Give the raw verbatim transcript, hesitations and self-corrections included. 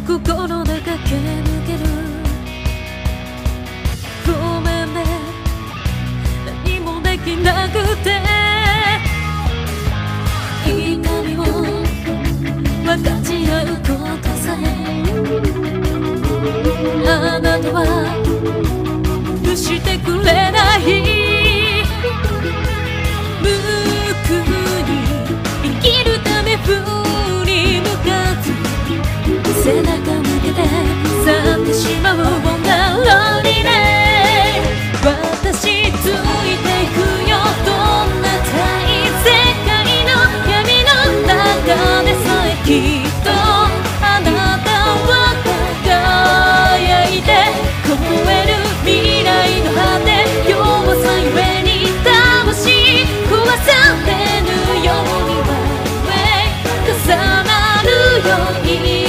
心で駆け抜ける。ごめんね、何もできなくて。痛みを分かち合うことさえあなたは許してくれない。無垢に生きるため振り向かず背中向けて去ってしまうボンダロリね。私ついていくよ、どんな大世界の闇の中でさえきっとあなたは輝いて凍える未来の果て。弱さゆえに魂壊されぬようには重なるように